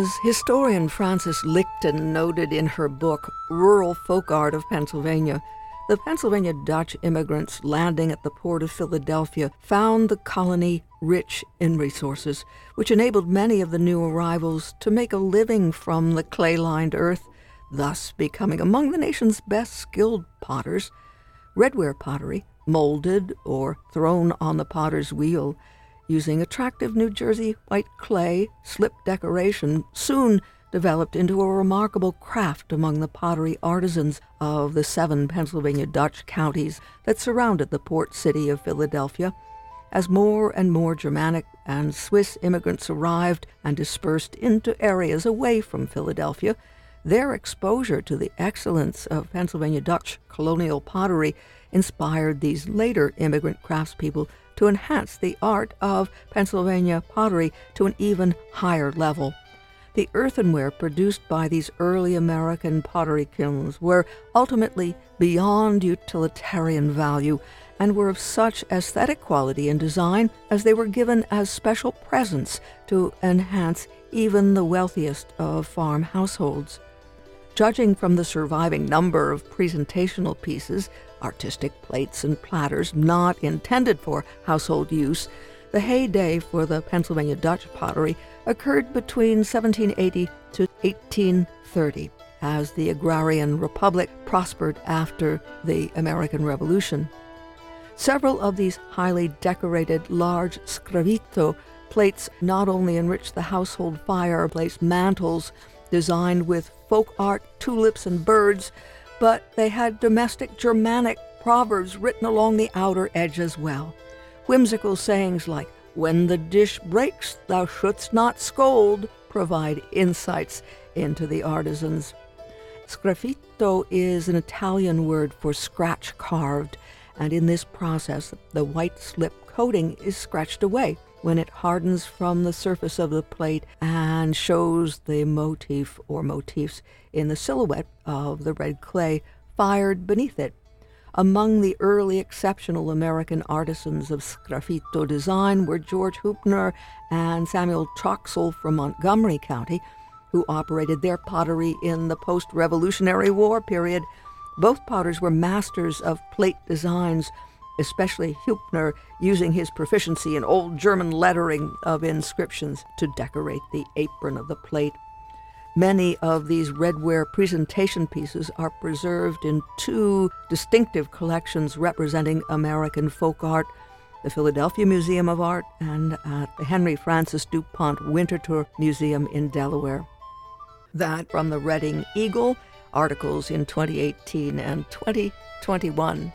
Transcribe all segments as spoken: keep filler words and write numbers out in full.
As historian Frances Lichten noted in her book, Rural Folk Art of Pennsylvania, the Pennsylvania Dutch immigrants landing at the port of Philadelphia found the colony rich in resources, which enabled many of the new arrivals to make a living from the clay-lined earth, thus becoming among the nation's best skilled potters. Redware pottery, molded or thrown on the potter's wheel, using attractive New Jersey white clay slip decoration, soon developed into a remarkable craft among the pottery artisans of the seven Pennsylvania Dutch counties that surrounded the port city of Philadelphia. As more and more Germanic and Swiss immigrants arrived and dispersed into areas away from Philadelphia, their exposure to the excellence of Pennsylvania Dutch colonial pottery inspired these later immigrant craftspeople to enhance the art of Pennsylvania pottery to an even higher level. The earthenware produced by these early American pottery kilns were ultimately beyond utilitarian value and were of such aesthetic quality and design as they were given as special presents to enhance even the wealthiest of farm households. Judging from the surviving number of presentational pieces, artistic plates and platters not intended for household use, the heyday for the Pennsylvania Dutch pottery occurred between seventeen eighty to eighteen thirty, as the agrarian republic prospered after the American Revolution. Several of these highly decorated large scravito plates not only enriched the household fireplace mantels designed with folk art, tulips, and birds, but they had domestic Germanic proverbs written along the outer edge as well. Whimsical sayings like, "When the dish breaks, thou shouldst not scold," provide insights into the artisans. Sgraffito is an Italian word for scratch carved, and in this process, the white slip coating is scratched away when it hardens from the surface of the plate and shows the motif or motifs in the silhouette of the red clay fired beneath it. Among the early exceptional American artisans of sgraffito design were George Hupner and Samuel Troxel from Montgomery County, who operated their pottery in the post-Revolutionary War period. Both potters were masters of plate designs, especially Hupner using his proficiency in old German lettering of inscriptions to decorate the apron of the plate. Many of these redware presentation pieces are preserved in two distinctive collections representing American folk art, the Philadelphia Museum of Art and at the Henry Francis DuPont Winterthur Museum in Delaware. That from the Reading Eagle, articles in twenty eighteen and twenty twenty-one.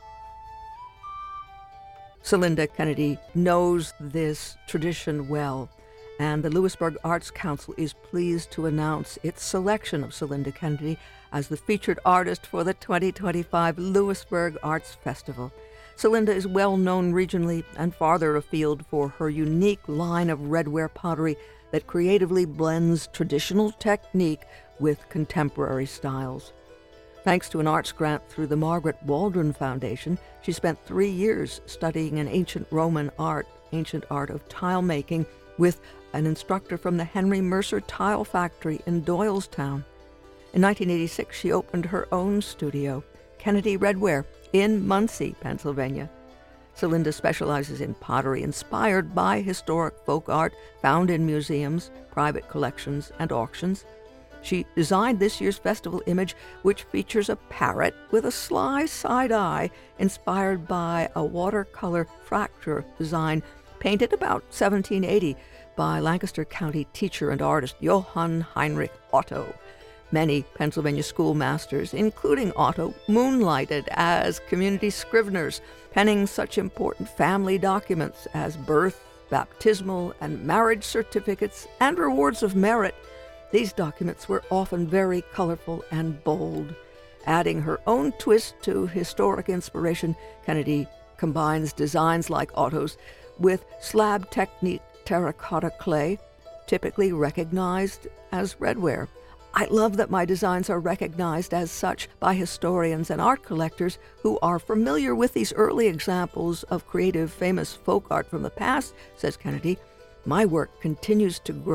Celinda Kennedy knows this tradition well, and the Lewisburg Arts Council is pleased to announce its selection of Celinda Kennedy as the featured artist for the twenty twenty-five Lewisburg Arts Festival. Celinda is well known regionally and farther afield for her unique line of redware pottery that creatively blends traditional technique with contemporary styles. Thanks to an arts grant through the Margaret Waldron Foundation, she spent three years studying an ancient Roman art, ancient art of tile making, with an instructor from the Henry Mercer Tile Factory in Doylestown. In nineteen eighty-six, she opened her own studio, Kennedy Redware, in Muncie, Pennsylvania. Celinda specializes in pottery inspired by historic folk art found in museums, private collections, and auctions. She designed this year's festival image, which features a parrot with a sly side eye inspired by a watercolor fracture design painted about seventeen eighty by Lancaster County teacher and artist Johann Heinrich Otto. Many Pennsylvania schoolmasters, including Otto, moonlighted as community scriveners, penning such important family documents as birth, baptismal, and marriage certificates, and rewards of merit. These documents were often very colorful and bold. Adding her own twist to historic inspiration, Kennedy combines designs like Otto's with slab technique terracotta clay, typically recognized as redware. I love that my designs are recognized as such by historians and art collectors who are familiar with these early examples of creative, famous folk art from the past, says Kennedy. My work continues to grow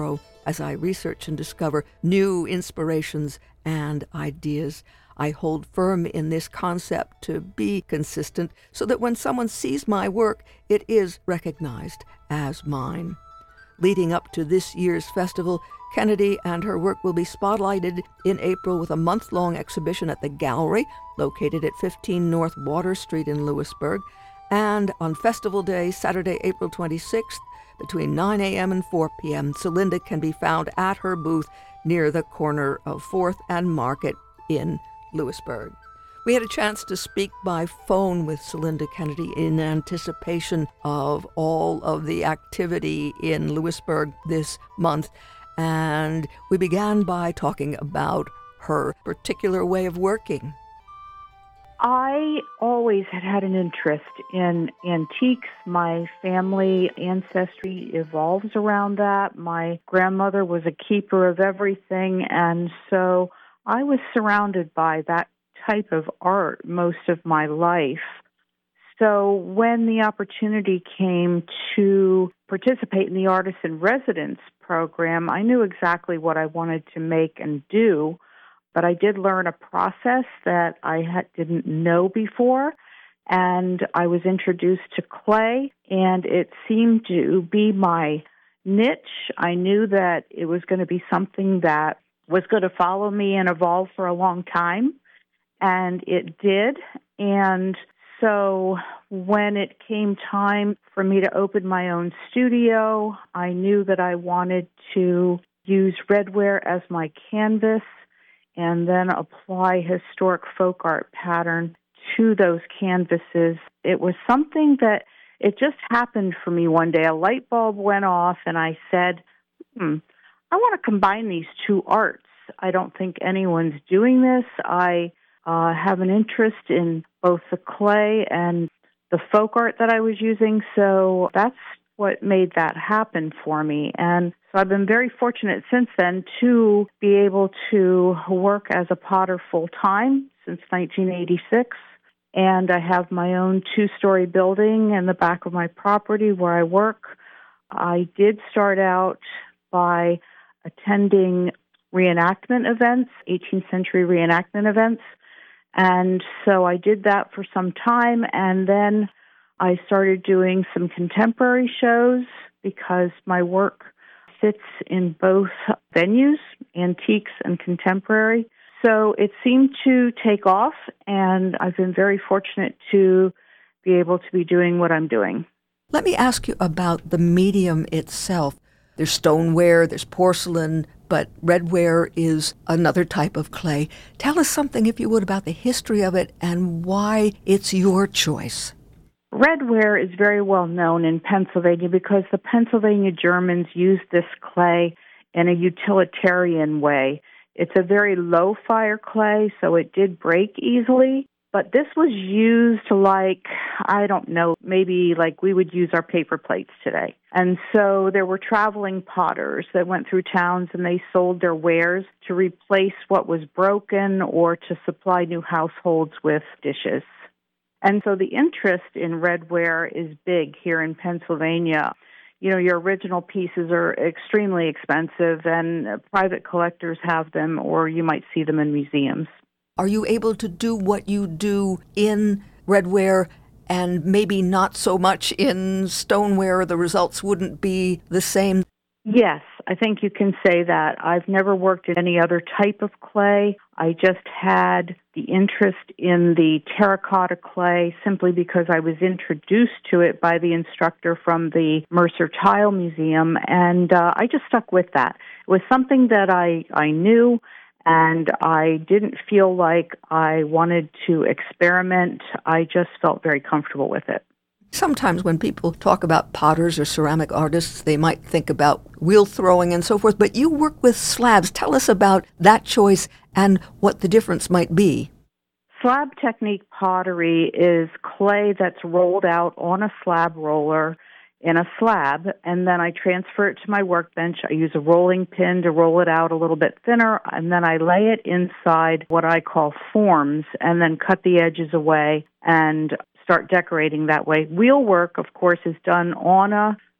as I research and discover new inspirations and ideas. I hold firm in this concept to be consistent so that when someone sees my work, it is recognized as mine. Leading up to this year's festival, Kennedy and her work will be spotlighted in April with a month-long exhibition at the Gallery, located at fifteen North Water Street in Lewisburg, and on Festival Day, Saturday, April twenty-sixth, between nine a.m. and four p.m., Celinda can be found at her booth near the corner of fourth and Market in Lewisburg. We had a chance to speak by phone with Celinda Kennedy in anticipation of all of the activity in Lewisburg this month, and we began by talking about her particular way of working. I always had had an interest in antiques. My family ancestry evolves around that. My grandmother was a keeper of everything, and so I was surrounded by that type of art most of my life. So when the opportunity came to participate in the Artist in Residence program, I knew exactly what I wanted to make and do, but I did learn a process that I had, didn't know before, and I was introduced to clay, and it seemed to be my niche. I knew that it was going to be something that was going to follow me and evolve for a long time, and it did. And so when it came time for me to open my own studio, I knew that I wanted to use redware as my canvas and then apply historic folk art pattern to those canvases. It was something that it just happened for me one day. A light bulb went off, and I said, hmm, I want to combine these two arts. I don't think anyone's doing this. I uh, have an interest in both the clay and the folk art that I was using, so that's what made that happen for me. And so I've been very fortunate since then to be able to work as a potter full-time since nineteen eighty-six. And I have my own two-story building in the back of my property where I work. I did start out by attending reenactment events, eighteenth century reenactment events. And so I did that for some time, and then I started doing some contemporary shows because my work fits in both venues, antiques and contemporary. So it seemed to take off, and I've been very fortunate to be able to be doing what I'm doing. Let me ask you about the medium itself. There's stoneware, there's porcelain, but redware is another type of clay. Tell us something, if you would, about the history of it and why it's your choice. Redware is very well known in Pennsylvania because the Pennsylvania Germans used this clay in a utilitarian way. It's a very low-fire clay, so it did break easily. But this was used like, I don't know, maybe like we would use our paper plates today. And so there were traveling potters that went through towns and they sold their wares to replace what was broken or to supply new households with dishes. And so the interest in redware is big here in Pennsylvania. You know, your original pieces are extremely expensive, and private collectors have them, or you might see them in museums. Are you able to do what you do in redware and maybe not so much in stoneware? The results wouldn't be the same? Yes, I think you can say that. I've never worked in any other type of clay. I just had the interest in the terracotta clay simply because I was introduced to it by the instructor from the Mercer Tile Museum, and uh, I just stuck with that. It was something that I, I knew, and I didn't feel like I wanted to experiment. I just felt very comfortable with it. Sometimes when people talk about potters or ceramic artists, they might think about wheel throwing and so forth, but you work with slabs. Tell us about that choice and what the difference might be. Slab technique pottery is clay that's rolled out on a slab roller in a slab, and then I transfer it to my workbench. I use a rolling pin to roll it out a little bit thinner, and then I lay it inside what I call forms and then cut the edges away and start decorating that way. Wheel work, of course, is done on a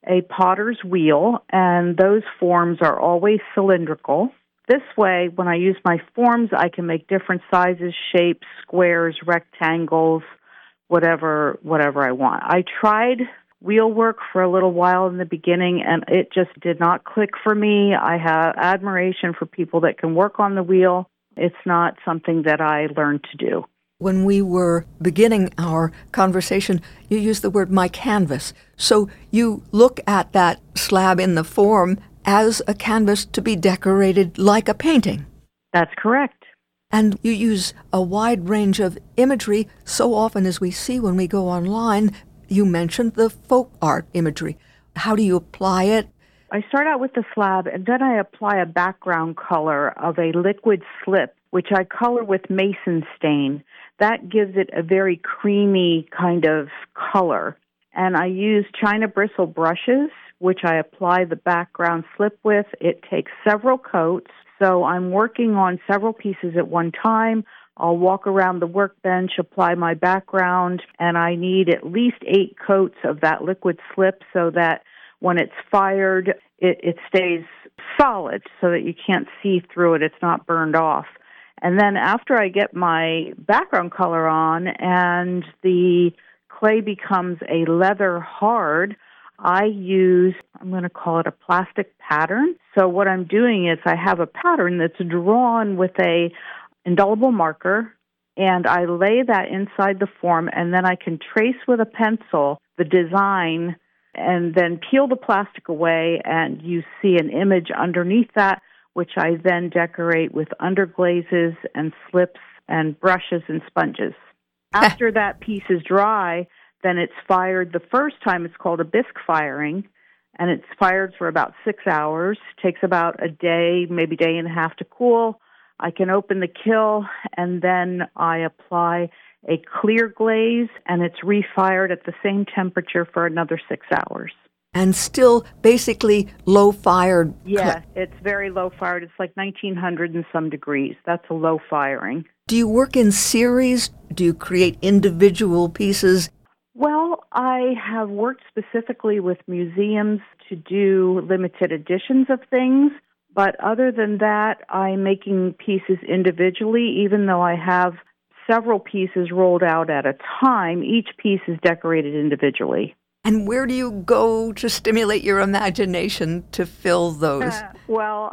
a potter's wheel, and those forms are always cylindrical. This way, when I use my forms, I can make different sizes, shapes, squares, rectangles, whatever whatever I want. I tried wheel work for a little while in the beginning, and it just did not click for me. I have admiration for people that can work on the wheel. It's not something that I learned to do. When we were beginning our conversation, you used the word my canvas. So you look at that slab in the form as a canvas to be decorated like a painting. That's correct. And you use a wide range of imagery. So often as we see when we go online, you mentioned the folk art imagery. How do you apply it? I start out with the slab, and then I apply a background color of a liquid slip, which I color with mason stain. That gives it a very creamy kind of color. And I use china bristle brushes, which I apply the background slip with. It takes several coats, so I'm working on several pieces at one time. I'll walk around the workbench, apply my background, and I need at least eight coats of that liquid slip so that when it's fired, it, it stays solid so that you can't see through it. It's not burned off. And then after I get my background color on and the clay becomes a leather hard, I use, I'm going to call it a plastic pattern. So what I'm doing is I have a pattern that's drawn with a indelible marker, and I lay that inside the form, and then I can trace with a pencil the design and then peel the plastic away, and you see an image underneath that, which I then decorate with underglazes and slips and brushes and sponges. After that piece is dry, then it's fired. The first time it's called a bisque firing, and it's fired for about six hours. Takes about a day, maybe day and a half to cool. I can open the kiln, and then I apply a clear glaze, and it's refired at the same temperature for another six hours. And still basically low-fired. Yeah, it's very low-fired. It's like nineteen hundred and some degrees. That's a low firing. Do you work in series? Do you create individual pieces? Well, I have worked specifically with museums to do limited editions of things. But other than that, I'm making pieces individually, even though I have several pieces rolled out at a time. Each piece is decorated individually. And where do you go to stimulate your imagination to fill those? Uh, well,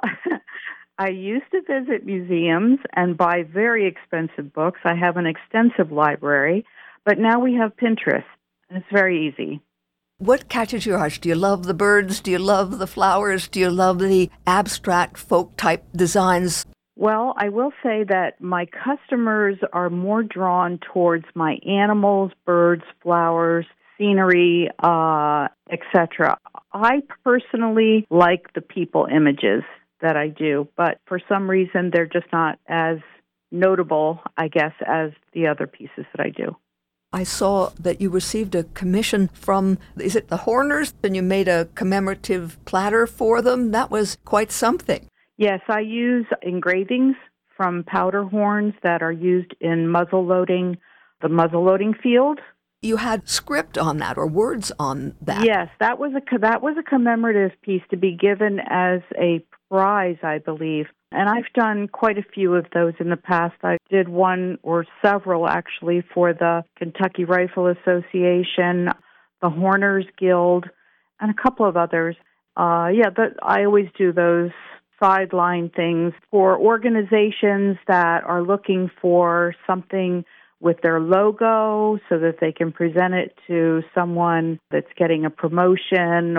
I used to visit museums and buy very expensive books. I have an extensive library, but now we have Pinterest, and it's very easy. What catches your eye? Do you love the birds? Do you love the flowers? Do you love the abstract folk-type designs? Well, I will say that my customers are more drawn towards my animals, birds, flowers, scenery, uh, et cetera. I personally like the people images that I do, but for some reason they're just not as notable, I guess, as the other pieces that I do. I saw that you received a commission from, is it the Horners? And you made a commemorative platter for them. That was quite something. Yes, I use engravings from powder horns that are used in muzzle loading, the muzzle loading field. You had script on that or words on that. Yes, that was a that was a commemorative piece to be given as a prize, I believe. And I've done quite a few of those in the past. I did one or several, actually, for the Kentucky Rifle Association, the Horners Guild, and a couple of others. Uh, yeah, but I always do those sideline things for organizations that are looking for something with their logo so that they can present it to someone that's getting a promotion,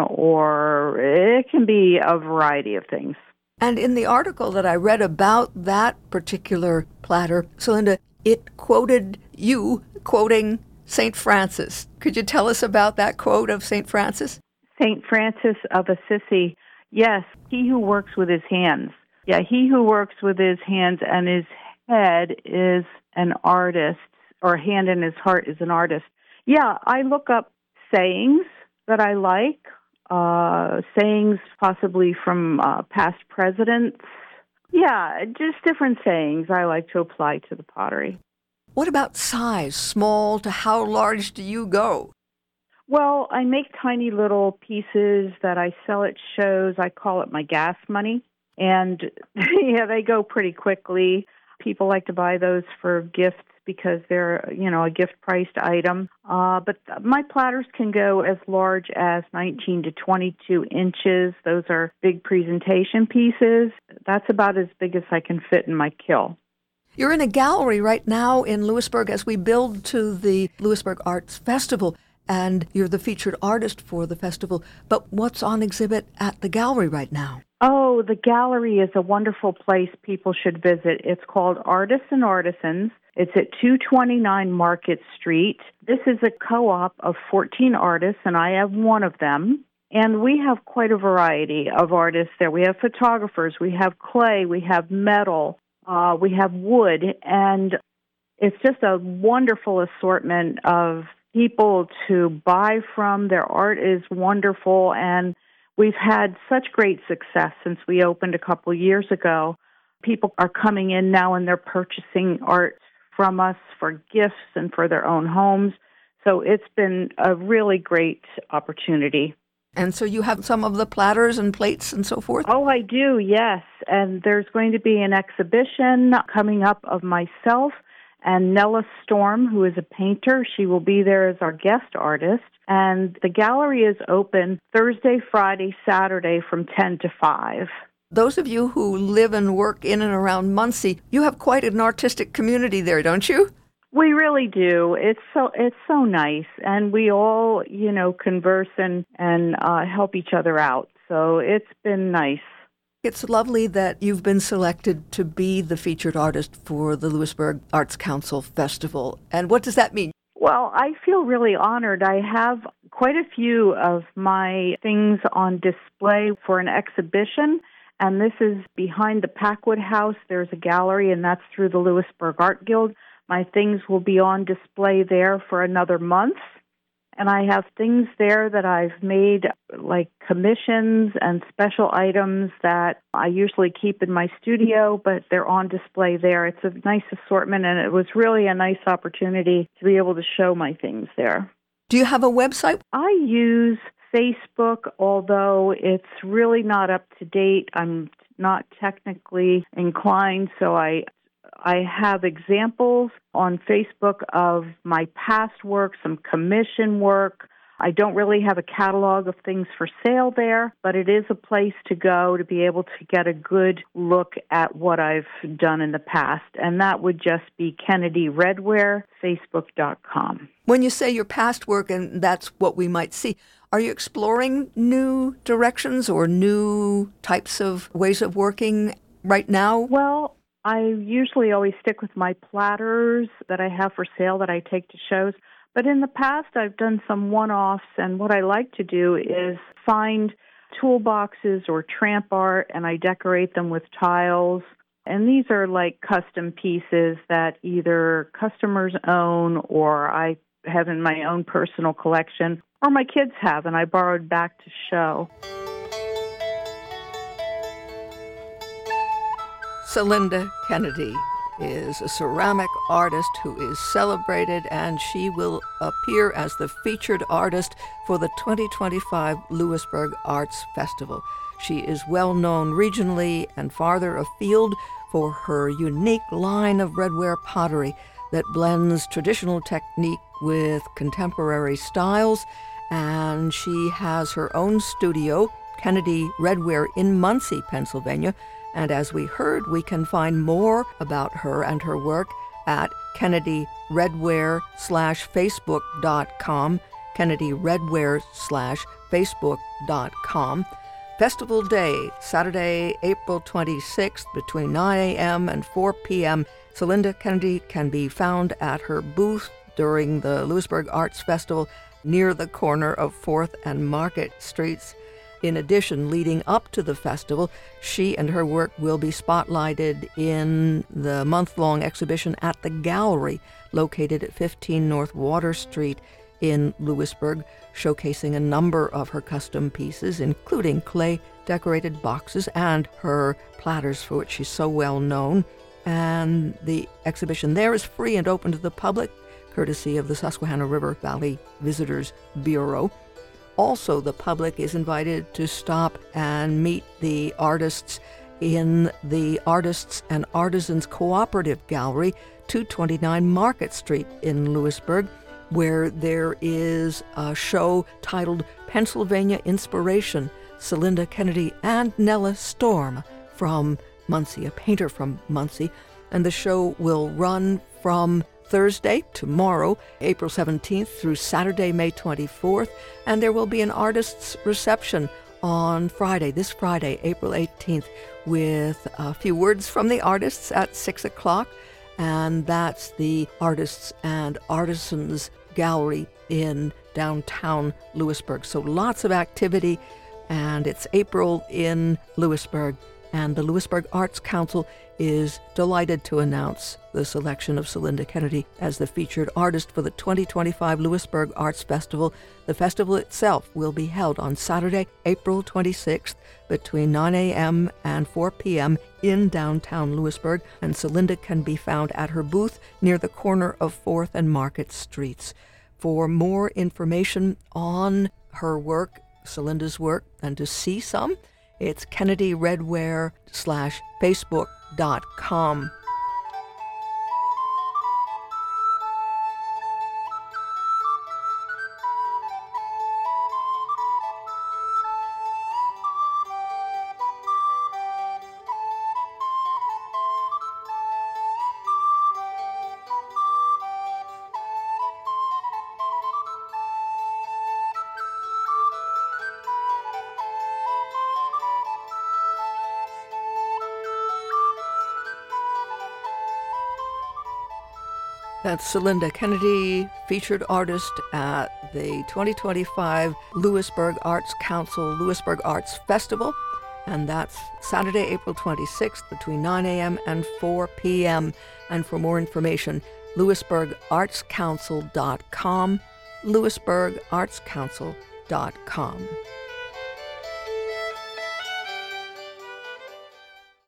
or it can be a variety of things. And in the article that I read about that particular platter, Celinda, it quoted you quoting Saint Francis. Could you tell us about that quote of Saint Francis? Saint Francis of Assisi. Yes, he who works with his hands. Yeah, he who works with his hands and his head is an artist, or hand in his heart is an artist. Yeah, I look up sayings that I like. Uh, sayings possibly from uh, past presidents. Yeah, just different sayings I like to apply to the pottery. What about size? Small to how large do you go? Well, I make tiny little pieces that I sell at shows. I call it my gas money. And yeah, they go pretty quickly. People like to buy those for gifts because they're, you know, a gift-priced item. Uh, but my platters can go as large as nineteen to twenty-two inches. Those are big presentation pieces. That's about as big as I can fit in my kill. You're in a gallery right now in Lewisburg as we build to the Lewisburg Arts Festival, and you're the featured artist for the festival. But what's on exhibit at the gallery right now? Oh, the gallery is a wonderful place people should visit. It's called Artists and Artisans. It's at two twenty-nine Market Street. This is a co-op of fourteen artists, and I have one of them. And we have quite a variety of artists there. We have photographers, we have clay, we have metal, uh, we have wood, and it's just a wonderful assortment of people to buy from. Their art is wonderful, and we've had such great success since we opened a couple of years ago. People are coming in now and they're purchasing art from us for gifts and for their own homes. So it's been a really great opportunity. And so you have some of the platters and plates and so forth? Oh, I do, yes. And there's going to be an exhibition coming up of myself and Nella Storm, who is a painter. She will be there as our guest artist. And the gallery is open Thursday, Friday, Saturday from ten to five. Those of you who live and work in and around Muncie, you have quite an artistic community there, don't you? We really do. It's so it's so nice, and we all, you know, converse and and uh, help each other out. So it's been nice. It's lovely that you've been selected to be the featured artist for the Lewisburg Arts Council Festival. And what does that mean? Well, I feel really honored. I have quite a few of my things on display for an exhibition, and this is behind the Packwood House. There's a gallery, and that's through the Lewisburg Art Guild. My things will be on display there for another month. And I have things there that I've made, like commissions and special items that I usually keep in my studio, but they're on display there. It's a nice assortment, and it was really a nice opportunity to be able to show my things there. Do you have a website? I use Facebook, although it's really not up to date. I'm not technically inclined, so I I have examples on Facebook of my past work, some commission work. I don't really have a catalog of things for sale there, but it is a place to go to be able to get a good look at what I've done in the past. And that would just be Kennedy Redware, Facebook dot com. When you say your past work, and that's what we might see, are you exploring new directions or new types of ways of working right now? Well, I usually always stick with my platters that I have for sale that I take to shows. But in the past, I've done some one-offs, and what I like to do is find toolboxes or tramp art, and I decorate them with tiles. And these are like custom pieces that either customers own or I have in my own personal collection, or my kids have, and I borrowed back to show. Celinda Kennedy is a ceramic artist who is celebrated, and she will appear as the featured artist for the twenty twenty-five Lewisburg Arts Festival. She is well known regionally and farther afield for her unique line of redware pottery that blends traditional technique with contemporary styles, and she has her own studio, Kennedy Redware, in Muncie, Pennsylvania. And as we heard, we can find more about her and her work at Kennedy Redware slash Facebook dot com, Kennedy Redware slash Facebook dot com. Festival Day, Saturday, April twenty-sixth, between nine a.m. and four p.m. Celinda Kennedy can be found at her booth during the Lewisburg Arts Festival near the corner of fourth and Market Streets. In addition, leading up to the festival, she and her work will be spotlighted in the month-long exhibition at the gallery located at fifteen North Water Street in Lewisburg, showcasing a number of her custom pieces, including clay-decorated boxes and her platters, for which she's so well known. And the exhibition there is free and open to the public. courtesy of the Susquehanna River Valley Visitors Bureau. Also, the public is invited to stop and meet the artists in the Artists and Artisans Cooperative Gallery, two twenty-nine Market Street in Lewisburg, where there is a show titled Pennsylvania Inspiration, Celinda Kennedy and Nella Storm from Muncie, a painter from Muncie. And the show will run from Thursday, tomorrow, April seventeenth, through Saturday, May twenty-fourth, and there will be an artist's reception on Friday, this Friday, April eighteenth, with a few words from the artists at six o'clock, and that's the Artists and Artisans Gallery in downtown Lewisburg. So lots of activity, and it's April in Lewisburg, and the Lewisburg Arts Council is delighted to announce the selection of Celinda Kennedy as the featured artist for the twenty twenty-five Lewisburg Arts Festival. The festival itself will be held on Saturday, April twenty-sixth, between nine a.m. and four p.m. in downtown Lewisburg, and Celinda can be found at her booth near the corner of fourth and Market Streets. For more information on her work, Celinda's work, and to see some, it's Kennedy Redware slash Facebook dot com. That's Celinda Kennedy, featured artist at the twenty twenty-five Lewisburg Arts Council Lewisburg Arts Festival, and that's Saturday, April twenty-sixth, between nine a.m. and four p.m. And for more information, Lewisburg Arts Council dot com, Lewisburg Arts Council dot com.